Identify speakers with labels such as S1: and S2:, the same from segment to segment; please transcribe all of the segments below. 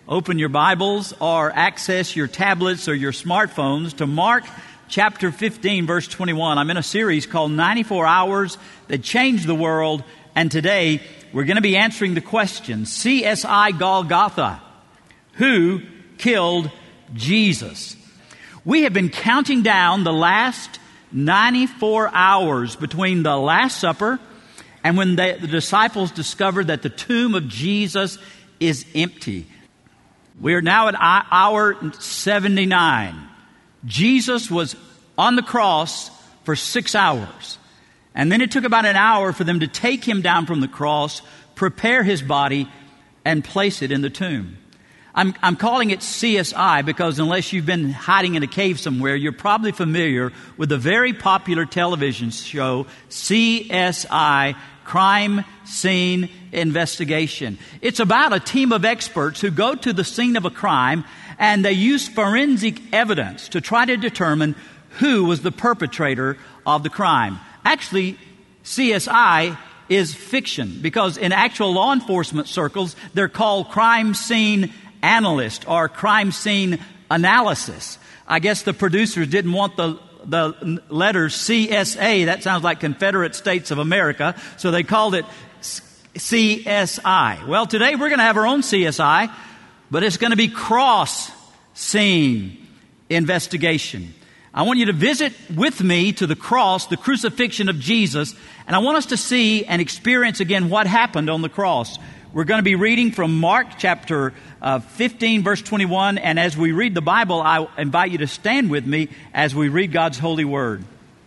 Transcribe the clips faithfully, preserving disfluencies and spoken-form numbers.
S1: open your Bibles or access your tablets or your smartphones to Mark chapter fifteen, verse twenty-one. I'm in a series called ninety-four hours that Changed the World, and today we're going to be answering the question, C S I Golgotha, who killed Jesus? We have been counting down the last ninety-four hours between the Last Supper and when they, the disciples discovered that the tomb of Jesus is empty. We are now at hour seventy-nine. Jesus was on the cross for six hours. And then it took about an hour for them to take him down from the cross, prepare his body, and place it in the tomb. I'm, I'm calling it C S I because unless you've been hiding in a cave somewhere, you're probably familiar with the very popular television show C S I, Crime Scene Investigation. It's about a team of experts who go to the scene of a crime and they use forensic evidence to try to determine who was the perpetrator of the crime. Actually, C S I is fiction because in actual law enforcement circles, they're called crime scene analyst or crime scene analysis. I guess the producers didn't want the the letters C S A, that sounds like Confederate States of America, so they called it C S I. Well, today we're going to have our own C S I, but it's going to be cross scene investigation. I want you to visit with me to the cross, the crucifixion of Jesus, and I want us to see and experience again what happened on the cross. We're going to be reading from Mark chapter uh, fifteen, verse twenty-one. And as we read the Bible, I invite you to stand with me as we read God's holy word.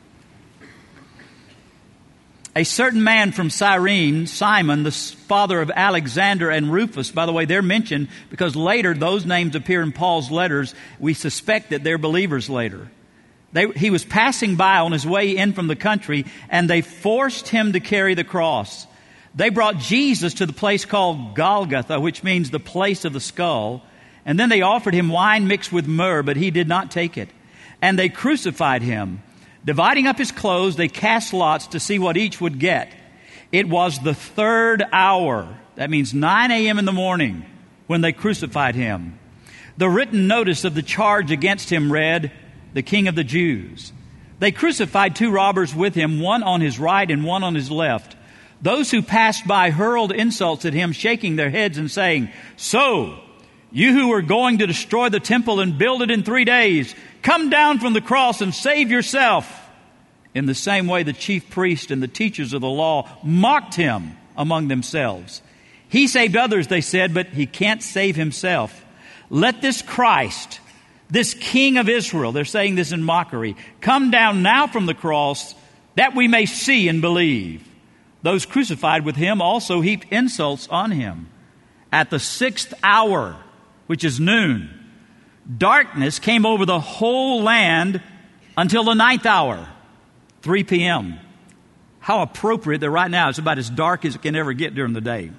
S1: A certain man from Cyrene, Simon, the father of Alexander and Rufus. By the way, they're mentioned because later those names appear in Paul's letters. We suspect that they're believers later. They, he was passing by on his way in from the country, and they forced him to carry the cross. They brought Jesus to the place called Golgotha, which means the place of the skull. And then they offered him wine mixed with myrrh, but he did not take it. And they crucified him. Dividing up his clothes, they cast lots to see what each would get. It was the third hour, that means nine a.m. in the morning, when they crucified him. The written notice of the charge against him read, "The King of the Jews." They crucified two robbers with him, one on his right and one on his left. Those who passed by hurled insults at him, shaking their heads and saying, "So, you who were going to destroy the temple and build it in three days, come down from the cross and save yourself." In the same way, the chief priests and the teachers of the law mocked him among themselves. "He saved others," they said, "but he can't save himself. Let this Christ, this King of Israel," they're saying this in mockery, "come down now from the cross that we may see and believe." Those crucified with him also heaped insults on him. At the sixth hour, which is noon, darkness came over the whole land until the ninth hour, three p.m. How appropriate that right now it's about as dark as it can ever get during the day.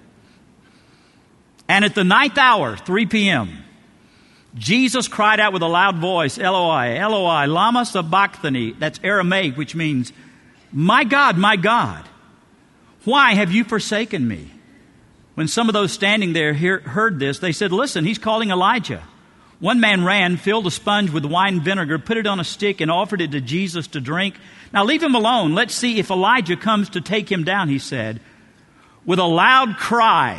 S1: And at the ninth hour, three p.m., Jesus cried out with a loud voice, "Eloi, Eloi, lama sabachthani." That's Aramaic, which means, "My God, my God, why have you forsaken me?" When some of those standing there hear, heard this, they said, "Listen, he's calling Elijah." One man ran, filled a sponge with wine vinegar, put it on a stick, and offered it to Jesus to drink. "Now leave him alone. Let's see if Elijah comes to take him down," he said. With a loud cry,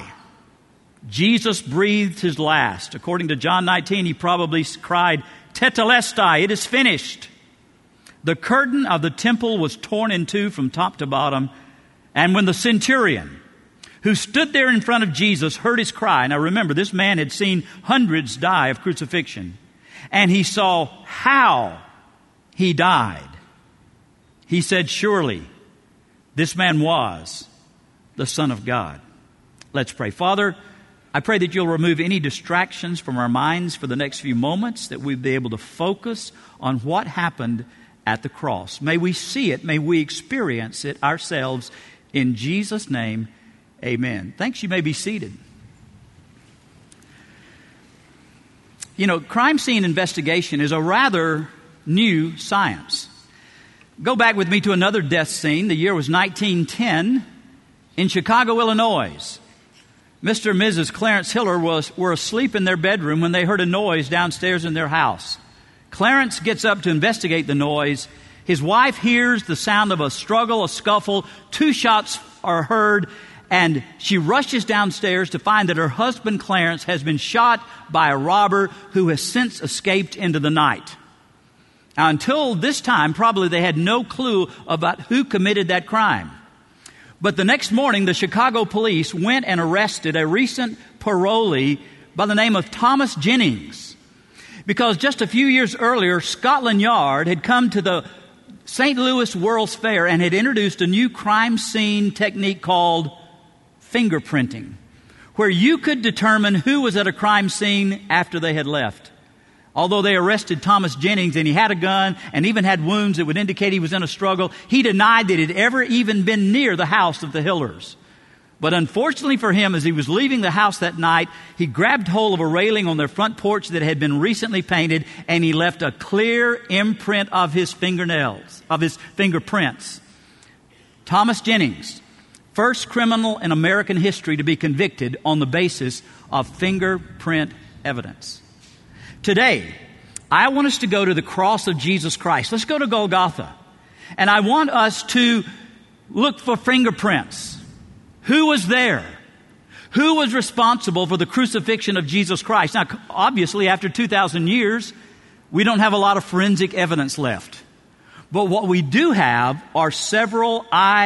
S1: Jesus breathed his last. According to John nineteen, he probably cried, "Tetelestai, it is finished." The curtain of the temple was torn in two from top to bottom. And when the centurion who stood there in front of Jesus heard his cry, now remember, this man had seen hundreds die of crucifixion, and he saw how he died, he said, "Surely this man was the Son of God." Let's pray. Father, I pray that you'll remove any distractions from our minds for the next few moments, that we'll be able to focus on what happened at the cross. May we see it, may we experience it ourselves. In Jesus' name, amen. Thanks. You may be seated. You know, crime scene investigation is a rather new science. Go back with me to another death scene. The year was nineteen ten in Chicago, Illinois. Mister and Missus Clarence Hiller was, were asleep in their bedroom when they heard a noise downstairs in their house. Clarence gets up to investigate the noise. His wife hears the sound of a struggle, a scuffle. Two shots are heard, and she rushes downstairs to find that her husband Clarence has been shot by a robber who has since escaped into the night. Now, until this time, probably they had no clue about who committed that crime. But the next morning, the Chicago police went and arrested a recent parolee by the name of Thomas Jennings, because just a few years earlier, Scotland Yard had come to the Saint Louis World's Fair and had introduced a new crime scene technique called fingerprinting, where you could determine who was at a crime scene after they had left. Although they arrested Thomas Jennings and he had a gun and even had wounds that would indicate he was in a struggle, he denied that he had ever even been near the house of the Hillers. But unfortunately for him, as he was leaving the house that night, he grabbed hold of a railing on their front porch that had been recently painted, and he left a clear imprint of his fingernails, of his fingerprints. Thomas Jennings, first criminal in American history to be convicted on the basis of fingerprint evidence. Today, I want us to go to the cross of Jesus Christ. Let's go to Golgotha. And I want us to look for fingerprints. Who was there? Who was responsible for the crucifixion of Jesus Christ? Now, obviously, after two thousand years, we don't have a lot of forensic evidence left. But what we do have are several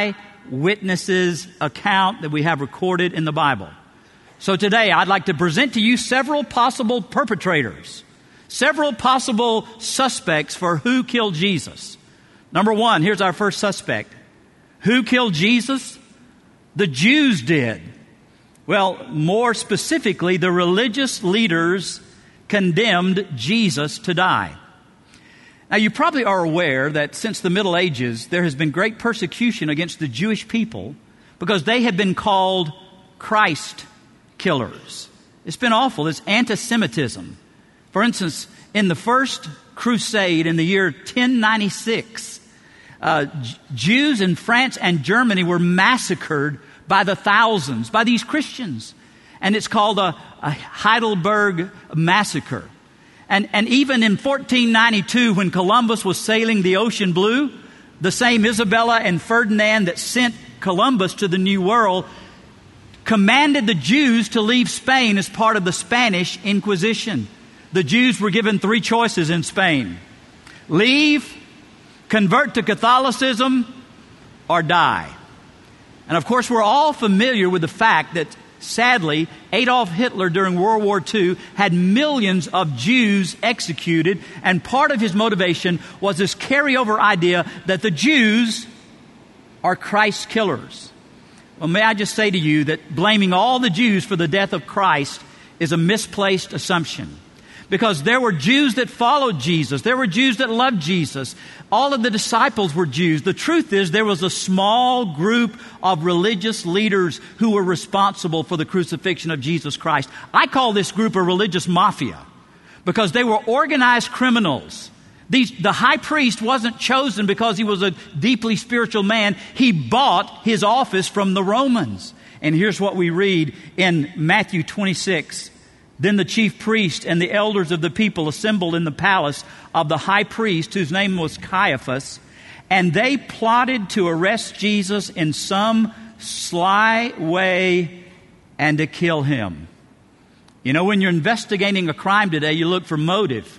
S1: eyewitnesses' account that we have recorded in the Bible. So today, I'd like to present to you several possible perpetrators, several possible suspects for who killed Jesus. Number one, here's our first suspect. Who killed Jesus? The Jews did. Well, more specifically, the religious leaders condemned Jesus to die. Now, you probably are aware that since the Middle Ages, there has been great persecution against the Jewish people because they have been called Christ killers. It's been awful. It's anti-Semitism. For instance, in the first crusade in the year ten ninety-six, uh, J- Jews in France and Germany were massacred by the thousands, by these Christians. And it's called a, a Heidelberg massacre. And, and even in fourteen ninety-two, when Columbus was sailing the ocean blue, the same Isabella and Ferdinand that sent Columbus to the New World commanded the Jews to leave Spain as part of the Spanish Inquisition. The Jews were given three choices in Spain: leave, convert to Catholicism, or die. And of course, we're all familiar with the fact that, sadly, Adolf Hitler during World War Two had millions of Jews executed, and part of his motivation was this carryover idea that the Jews are Christ killers. Well, may I just say to you that blaming all the Jews for the death of Christ is a misplaced assumption. Because there were Jews that followed Jesus. There were Jews that loved Jesus. All of the disciples were Jews. The truth is, there was a small group of religious leaders who were responsible for the crucifixion of Jesus Christ. I call this group a religious mafia because they were organized criminals. These, the high priest wasn't chosen because he was a deeply spiritual man. He bought his office from the Romans. And here's what we read in Matthew twenty-six. Then the chief priest and the elders of the people assembled in the palace of the high priest, whose name was Caiaphas, and they plotted to arrest Jesus in some sly way and to kill him. You know, when you're investigating a crime today, you look for motive,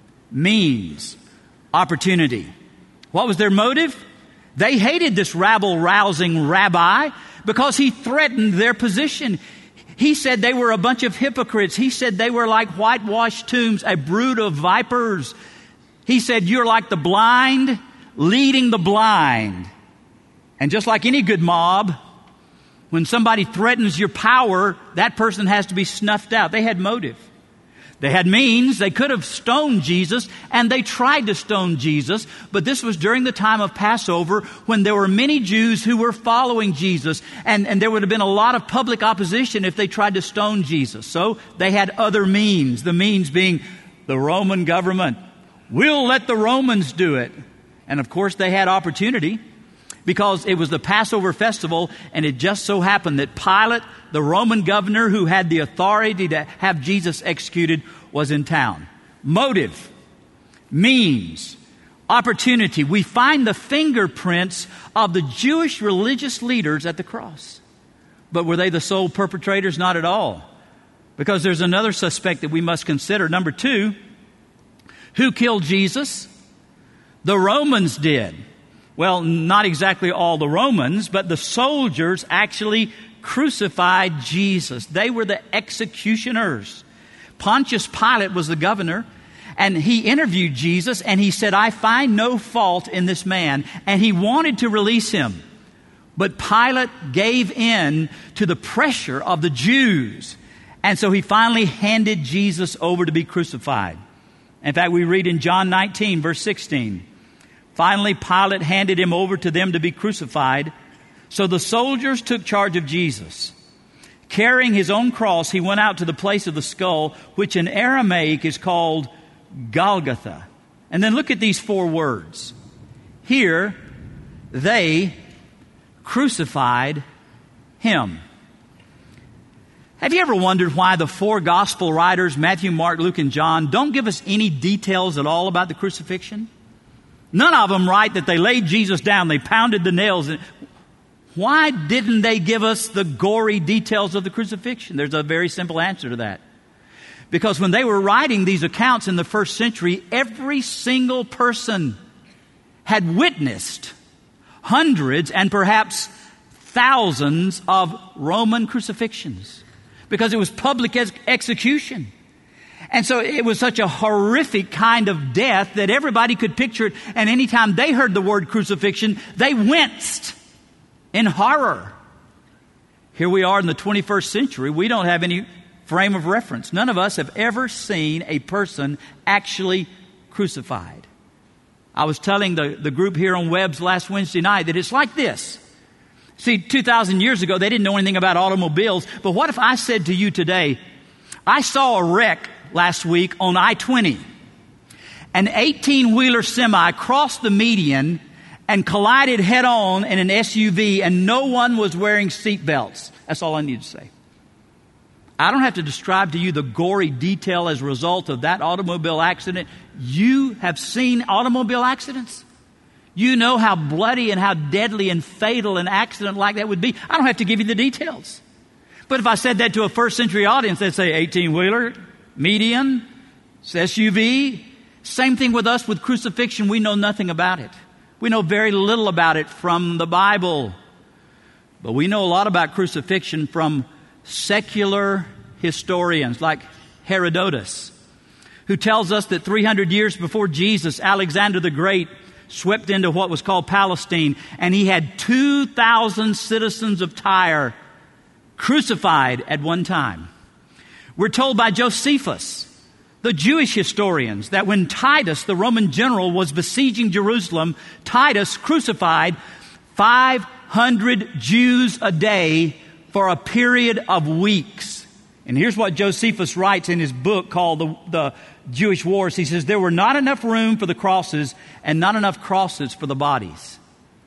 S1: means, opportunity. What was their motive? They hated this rabble-rousing rabbi because he threatened their position. He said they were a bunch of hypocrites. He said they were like whitewashed tombs, a brood of vipers. He said, you're like the blind leading the blind. And just like any good mob, when somebody threatens your power, that person has to be snuffed out. They had motive. They had means. They could have stoned Jesus, and they tried to stone Jesus. But this was during the time of Passover, when there were many Jews who were following Jesus. And, and there would have been a lot of public opposition if they tried to stone Jesus. So they had other means, the means being the Roman government. We'll let the Romans do it. And of course, they had opportunity. because it was the Passover festival, and it just so happened that Pilate, the Roman governor who had the authority to have Jesus executed, was in town. Motive, means, opportunity. We find the fingerprints of the Jewish religious leaders at the cross. But were they the sole perpetrators? Not at all. Because there's another suspect that we must consider. Number two, who killed Jesus? The Romans did. Well, not exactly all the Romans, but the soldiers actually crucified Jesus. They were the executioners. Pontius Pilate was the governor, and he interviewed Jesus, and he said, I find no fault in this man. And he wanted to release him. But Pilate gave in to the pressure of the Jews. And so he finally handed Jesus over to be crucified. In fact, we read in John nineteen, verse sixteen, finally, Pilate handed him over to them to be crucified. So the soldiers took charge of Jesus. Carrying his own cross, he went out to the place of the skull, which in Aramaic is called Golgotha. And then look at these four words. Here, they crucified him. Have you ever wondered why the four gospel writers, Matthew, Mark, Luke, and John, don't give us any details at all about the crucifixion? None of them write that they laid Jesus down, they pounded the nails. Why didn't they give us the gory details of the crucifixion? There's a very simple answer to that. Because when they were writing these accounts in the first century, every single person had witnessed hundreds and perhaps thousands of Roman crucifixions. Because it was public ex- execution. And so it was such a horrific kind of death that everybody could picture it. And anytime they heard the word crucifixion, they winced in horror. Here we are in the twenty-first century. We don't have any frame of reference. None of us have ever seen a person actually crucified. I was telling the, the group here on Webb's last Wednesday night that it's like this. See, two thousand years ago, they didn't know anything about automobiles. But what if I said to you today, I saw a wreck last week on I twenty. An eighteen-wheeler semi crossed the median and collided head-on in an S U V, and no one was wearing seat belts. That's all I need to say. I don't have to describe to you the gory detail as a result of that automobile accident. You have seen automobile accidents. You know how bloody and how deadly and fatal an accident like that would be. I don't have to give you the details. But if I said that to a first century audience, they'd say eighteen-wheeler, median, S U V. Same thing with us with crucifixion. We know nothing about it. We know very little about it from the Bible. But we know a lot about crucifixion from secular historians like Herodotus, who tells us that three hundred years before Jesus, Alexander the Great swept into what was called Palestine, and he had two thousand citizens of Tyre crucified at one time. We're told by Josephus, the Jewish historians, that when Titus, the Roman general, was besieging Jerusalem, Titus crucified five hundred Jews a day for a period of weeks. And here's what Josephus writes in his book called The, the Jewish Wars. He says, there were not enough room for the crosses and not enough crosses for the bodies.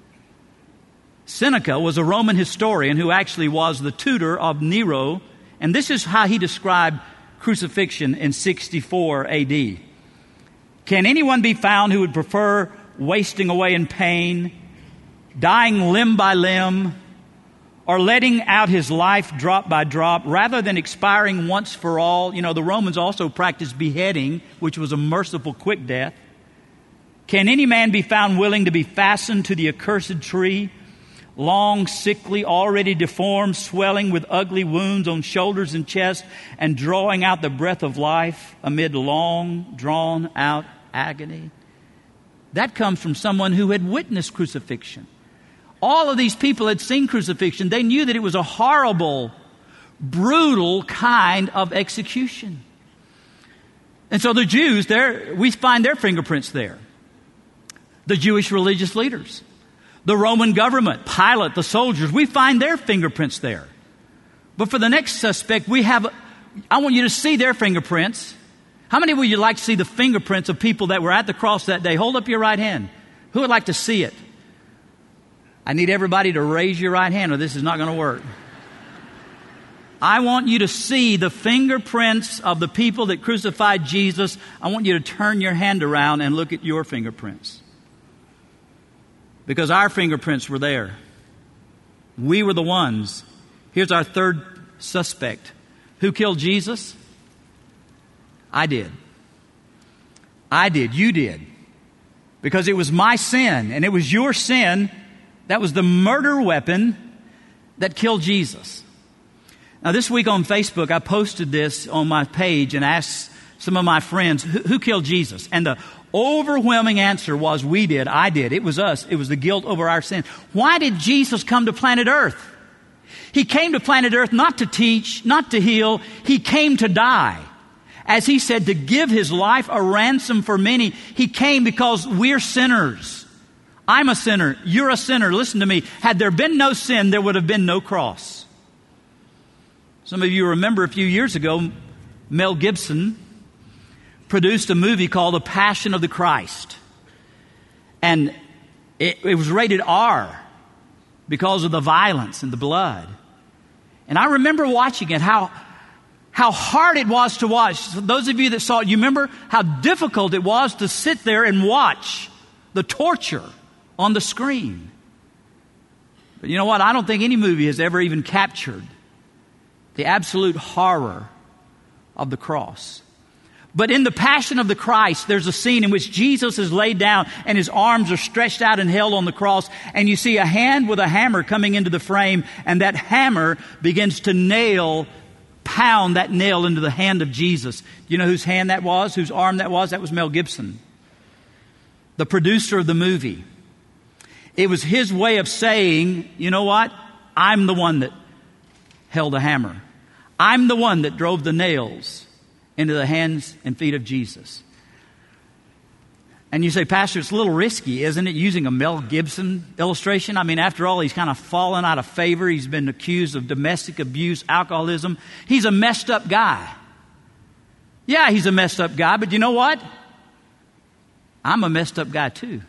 S1: Seneca was a Roman historian who actually was the tutor of Nero. And this is how he described crucifixion in sixty-four A D. Can anyone be found who would prefer wasting away in pain, dying limb by limb, or letting out his life drop by drop, rather than expiring once for all? You know, the Romans also practiced beheading, which was a merciful quick death. Can any man be found willing to be fastened to the accursed tree, long, sickly, already deformed, swelling with ugly wounds on shoulders and chest, and drawing out the breath of life amid long, drawn-out agony? That comes from someone who had witnessed crucifixion. All of these people had seen crucifixion. They knew that it was a horrible, brutal kind of execution. And so the Jews, there, we find their fingerprints there. The Jewish religious leaders, the Roman government, Pilate, the soldiers, we find their fingerprints there. But for the next suspect, we have, I want you to see their fingerprints. How many would you like to see the fingerprints of people that were at the cross that day? Hold up your right hand. Who would like to see it? I need everybody to raise your right hand or this is not going to work. I want you to see the fingerprints of the people that crucified Jesus. I want you to turn your hand around and look at your fingerprints. Because our fingerprints were there. We were the ones. Here's our third suspect. Who killed Jesus? I did. I did. You did. Because it was my sin and it was your sin that was the murder weapon that killed Jesus. Now, this week on Facebook, I posted this on my page and asked some of my friends, who, who killed Jesus? And the overwhelming answer was, we did, I did. It was us. It was the guilt over our sin. Why did Jesus come to planet Earth? He came to planet Earth not to teach, not to heal. He came to die. As he said, to give his life a ransom for many. He came because we're sinners. I'm a sinner. You're a sinner. Listen to me. Had there been no sin, there would have been no cross. Some of you remember a few years ago, Mel Gibson produced a movie called The Passion of the Christ. And it, it was rated R because of the violence and the blood. And I remember watching it, how, how hard it was to watch. So those of you that saw it, you remember how difficult it was to sit there and watch the torture on the screen. But you know what? I don't think any movie has ever even captured the absolute horror of the cross. But in the Passion of the Christ, there's a scene in which Jesus is laid down and his arms are stretched out and held on the cross. And you see a hand with a hammer coming into the frame. And that hammer begins to nail, pound that nail into the hand of Jesus. Do you know whose hand that was? Whose arm that was? That was Mel Gibson, the producer of the movie. It was his way of saying, you know what? I'm the one that held the hammer. I'm the one that drove the nails into the hands and feet of Jesus. And you say, Pastor, it's a little risky, isn't it, using a Mel Gibson illustration? I mean, after all, he's kind of fallen out of favor. He's been accused of domestic abuse, alcoholism. He's a messed up guy. Yeah, he's a messed up guy, but you know what? I'm a messed up guy too.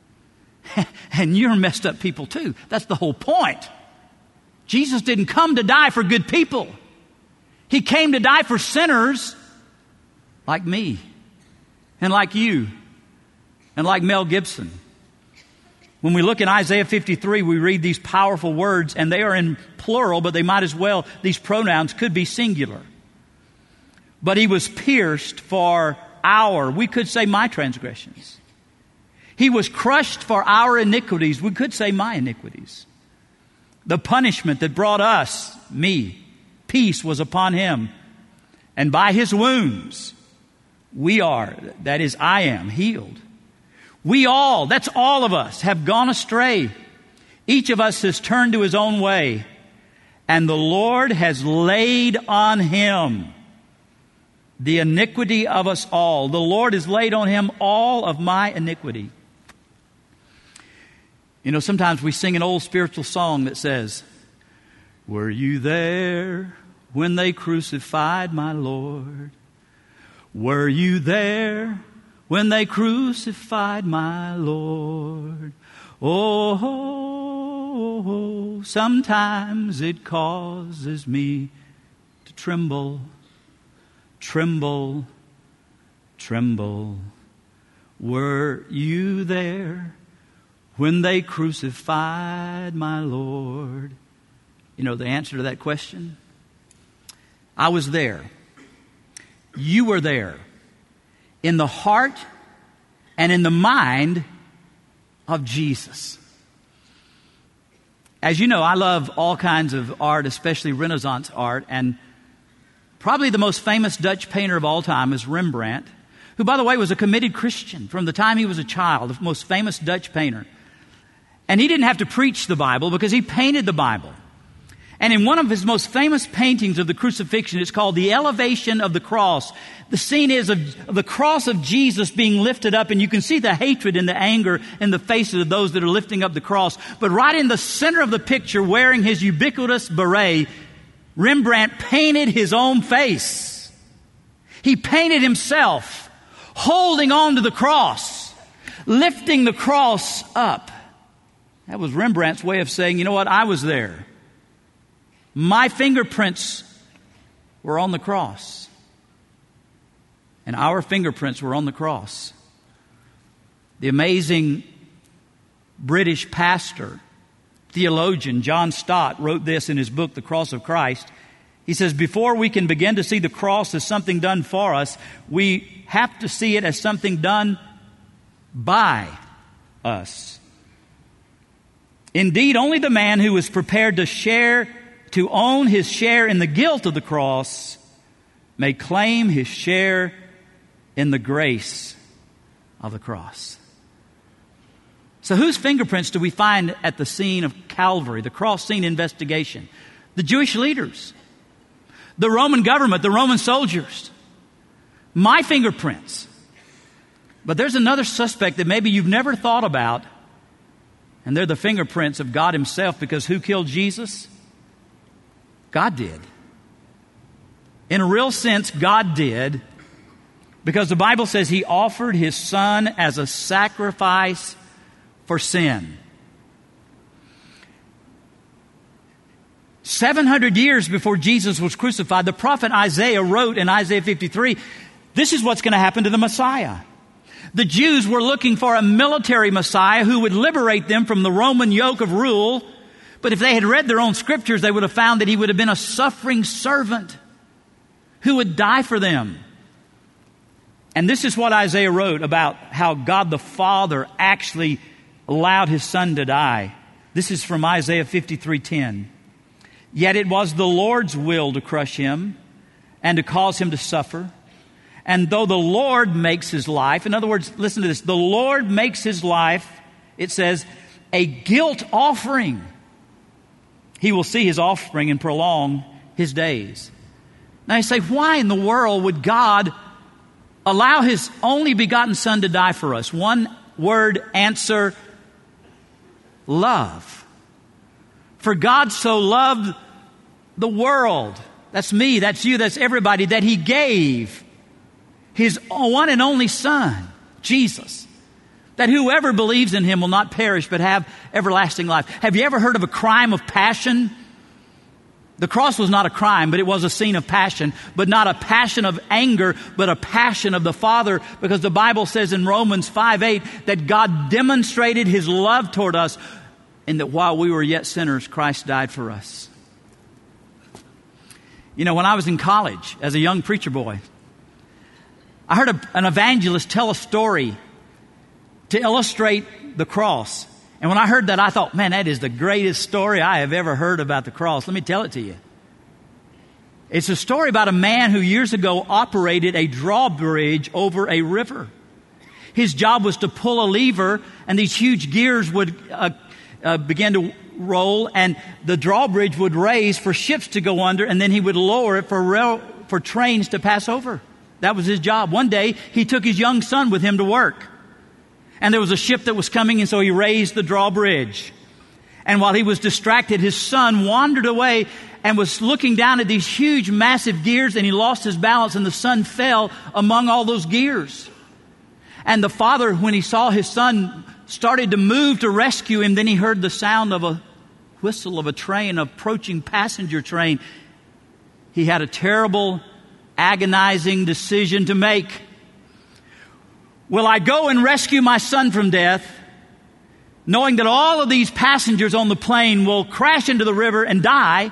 S1: And you're messed up people too. That's the whole point. Jesus didn't come to die for good people. He came to die for sinners like me and like you and like Mel Gibson. When we look in Isaiah fifty-three, we read these powerful words, and they are in plural, but they might as well, these pronouns could be singular. But he was pierced for our, we could say my transgressions. He was crushed for our iniquities. We could say my iniquities. The punishment that brought us, me, peace was upon him. And by his wounds, we are, that is, I am, healed. We all, that's all of us, have gone astray. Each of us has turned to his own way. And the Lord has laid on him the iniquity of us all. The Lord has laid on him all of my iniquity. You know, sometimes we sing an old spiritual song that says, were you there when they crucified my Lord? Were you there when they crucified my Lord? Oh, sometimes it causes me to tremble, tremble, tremble. Were you there when they crucified my Lord? You know the answer to that question? I was there. You were there. In the heart and in the mind of Jesus. As you know, I love all kinds of art, especially Renaissance art. And probably the most famous Dutch painter of all time is Rembrandt, who, by the way, was a committed Christian from the time he was a child, the most famous Dutch painter. And he didn't have to preach the Bible because he painted the Bible. And in one of his most famous paintings of the crucifixion, it's called The Elevation of the Cross. The scene is of, of the cross of Jesus being lifted up, and you can see the hatred and the anger in the faces of those that are lifting up the cross. But right in the center of the picture, wearing his ubiquitous beret, Rembrandt painted his own face. He painted himself holding on to the cross, lifting the cross up. That was Rembrandt's way of saying, you know what, I was there. My fingerprints were on the cross. And our fingerprints were on the cross. The amazing British pastor, theologian John Stott wrote this in his book, The Cross of Christ. He says, before we can begin to see the cross as something done for us, we have to see it as something done by us. Indeed, only the man who is prepared to share, to own his share in the guilt of the cross may claim his share in the grace of the cross. So whose fingerprints do we find at the scene of Calvary, the cross scene investigation? The Jewish leaders, the Roman government, the Roman soldiers. My fingerprints. But there's another suspect that maybe you've never thought about, and they're the fingerprints of God Himself, because who killed Jesus? God did. In a real sense, God did, because the Bible says He offered His Son as a sacrifice for sin. seven hundred years before Jesus was crucified, the prophet Isaiah wrote in Isaiah fifty-three, this is what's going to happen to the Messiah. The Jews were looking for a military Messiah who would liberate them from the Roman yoke of rule. But if they had read their own scriptures, they would have found that He would have been a suffering servant who would die for them. And this is what Isaiah wrote about how God the Father actually allowed His Son to die. This is from Isaiah fifty-three ten. Yet it was the Lord's will to crush Him and to cause Him to suffer. And though the Lord makes His life, in other words, listen to this, the Lord makes His life, it says, a guilt offering, He will see His offspring and prolong His days. Now you say, why in the world would God allow His only begotten Son to die for us? One word answer, love. For God so loved the world, that's me, that's you, that's everybody, that He gave His one and only Son, Jesus, that whoever believes in Him will not perish but have everlasting life. Have you ever heard of a crime of passion? The cross was not a crime, but it was a scene of passion, but not a passion of anger, but a passion of the Father, because the Bible says in Romans five eight that God demonstrated His love toward us in that while we were yet sinners, Christ died for us. You know, when I was in college as a young preacher boy, I heard a, an evangelist tell a story to illustrate the cross. And when I heard that, I thought, man, that is the greatest story I have ever heard about the cross. Let me tell it to you. It's a story about a man who years ago operated a drawbridge over a river. His job was to pull a lever, and these huge gears would uh, uh, begin to roll, and the drawbridge would raise for ships to go under, and then he would lower it for rail, for trains to pass over. That was his job. One day, he took his young son with him to work. And there was a ship that was coming, and so he raised the drawbridge. And while he was distracted, his son wandered away and was looking down at these huge, massive gears, and he lost his balance, and the son fell among all those gears. And the father, when he saw his son, started to move to rescue him. Then he heard the sound of a whistle of a train, approaching passenger train. He had a terrible, agonizing decision to make. Will I go and rescue my son from death, knowing that all of these passengers on the plane will crash into the river and die?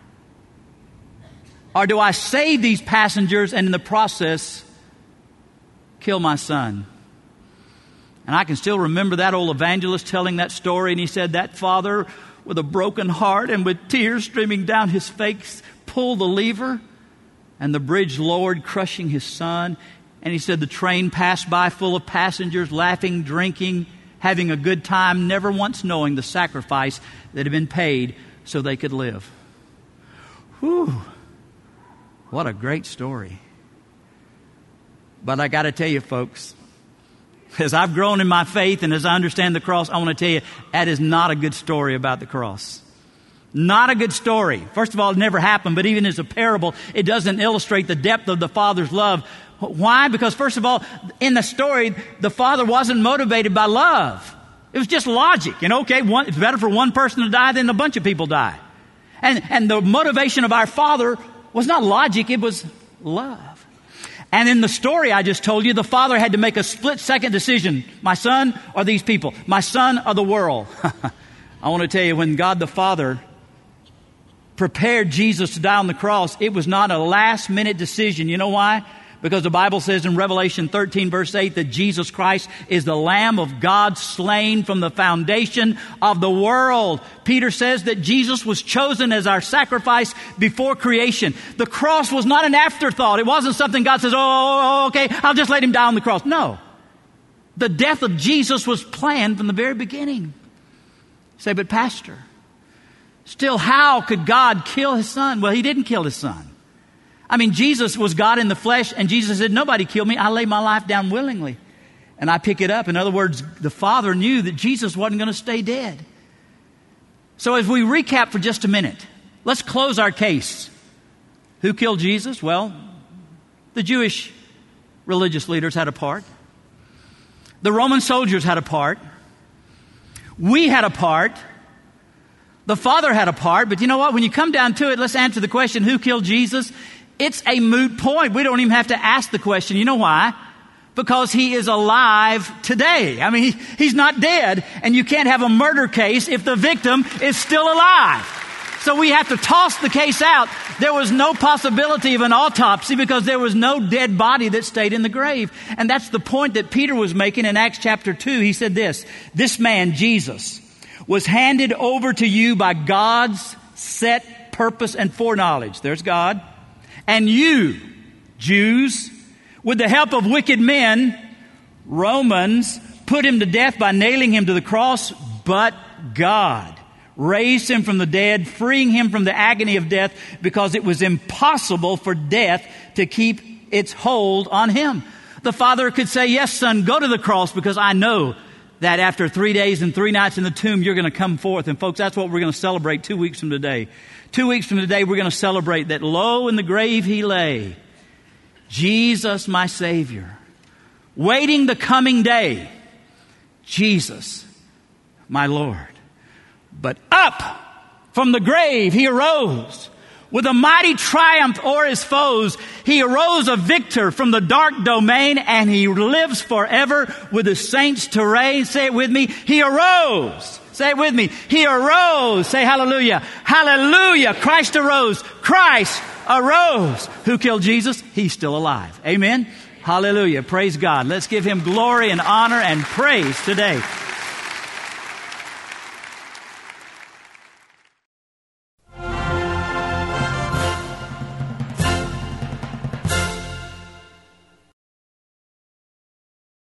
S1: Or do I save these passengers and in the process kill my son? And I can still remember that old evangelist telling that story, and he said that father, with a broken heart and with tears streaming down his face, pulled the lever, and the bridge lowered, crushing his son. And he said the train passed by full of passengers, laughing, drinking, having a good time, never once knowing the sacrifice that had been paid so they could live. Whew. What a great story. But I got to tell you, folks, as I've grown in my faith and as I understand the cross, I want to tell you, that is not a good story about the cross. Not a good story. First of all, it never happened, but even as a parable, it doesn't illustrate the depth of the Father's love. Why? Because first of all, in the story, the Father wasn't motivated by love. It was just logic. You know, okay, one, it's better for one person to die than a bunch of people die. And, and the motivation of our Father was not logic, it was love. And in the story I just told you, the Father had to make a split-second decision. My son or these people? My son or the world? I want to tell you, when God the Father prepared Jesus to die on the cross, it was not a last-minute decision. You know why? Because the Bible says in Revelation thirteen, verse eight, that Jesus Christ is the Lamb of God slain from the foundation of the world. Peter says that Jesus was chosen as our sacrifice before creation. The cross was not an afterthought. It wasn't something God says, oh, okay, I'll just let him die on the cross. No. The death of Jesus was planned from the very beginning. You say, but Pastor, still, how could God kill his son? Well, he didn't kill his son. I mean, Jesus was God in the flesh, and Jesus said, nobody killed me. I lay my life down willingly, and I pick it up. In other words, the Father knew that Jesus wasn't going to stay dead. So as we recap for just a minute, let's close our case. Who killed Jesus? Well, the Jewish religious leaders had a part. The Roman soldiers had a part. We had a part. The Father had a part. But you know what? When you come down to it, let's answer the question, who killed Jesus? It's a moot point. We don't even have to ask the question. You know why? Because he is alive today. I mean, he, he's not dead, and you can't have a murder case if the victim is still alive. So we have to toss the case out. There was no possibility of an autopsy because there was no dead body that stayed in the grave. And that's the point that Peter was making in Acts chapter two. He said this, this man, Jesus, was handed over to you by God's set purpose and foreknowledge. There's God. And you, Jews, with the help of wicked men, Romans, put him to death by nailing him to the cross. But God raised him from the dead, freeing him from the agony of death, because it was impossible for death to keep its hold on him. The Father could say, yes, son, go to the cross, because I know that after three days and three nights in the tomb, you're going to come forth. And folks, that's what we're going to celebrate two weeks from today. Two weeks from today, we're going to celebrate that low in the grave he lay, Jesus, my Savior, waiting the coming day, Jesus, my Lord. But up from the grave he arose. With a mighty triumph o'er his foes, he arose a victor from the dark domain, and he lives forever with the saints to reign. Say it with me. He arose. Say it with me. He arose. Say hallelujah. Hallelujah. Christ arose. Christ arose. Who killed Jesus? He's still alive. Amen. Hallelujah. Praise God. Let's give him glory and honor and praise today.